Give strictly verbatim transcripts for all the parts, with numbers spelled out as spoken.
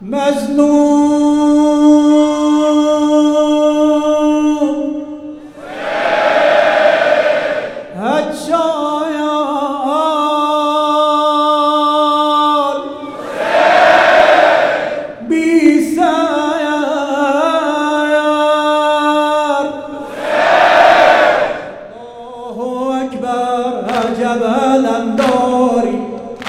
مظلوم هجایان بی سیار الله اکبر عجب علم داری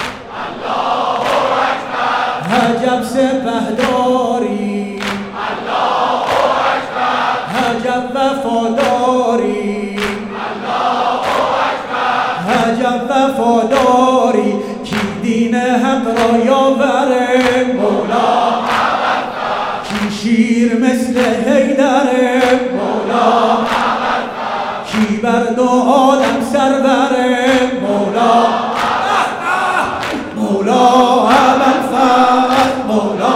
عجب سپهداری الله اکبر عجب وفاداری الله اکبر عجب وفاداری کی دین حق را یاوره مولا کی شیر مثل حیدره مولا کی بر دو عالم سروره مولا مولا ابوالفضل مولا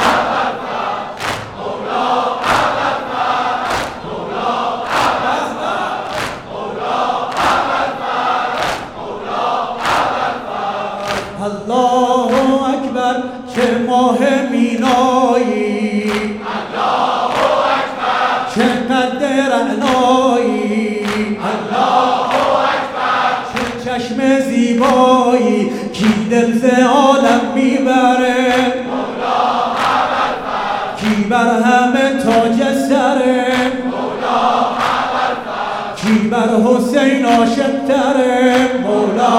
الله اکبر چه ماه مینایی الله اکبر چه قد رعنایی الله اکبر چه چشم زیبایی کی دل ز عالم میبره مولا ابوالفضل کی بر همه تاج سره مولا ابوالفضل کی بر حسین عاشق تره مولا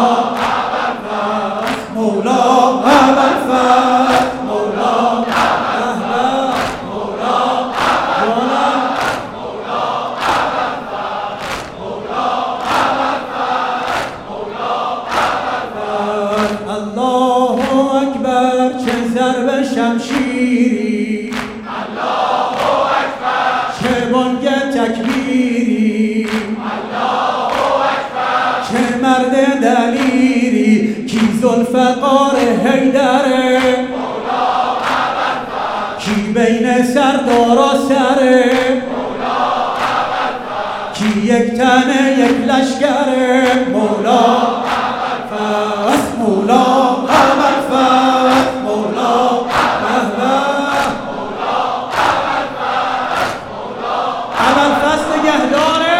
مولا ابوالفضل مولا احمد مولا مولا مولا ابوالفضل مولا ابوالفضل مولا ابوالفضل الله اکبر چه ضرب شمشیری الله اکبر چه بانگ تکبیری الله اکبر چه مرد دلیری کی ذوالفقار حیدره مولا ابوالفضل کی بین سردارا سره مولا ابوالفضل کی یک تنه یک لشکره مولا ابوالفضل مولا ابوالفضل مولا احمد مولا ابوالفضل مولا ابوالفضل نگهداره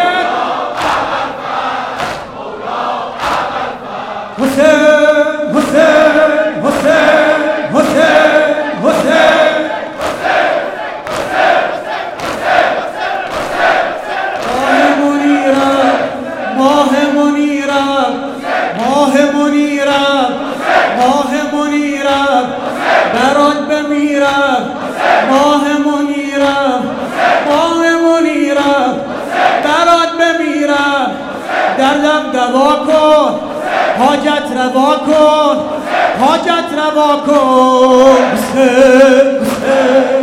مولا ابوالفضل حسین برات بمیرم ماه منیرم ماه منیرم برات بمیرم دردم دوا کن حاجت روا کن حاجت روا کن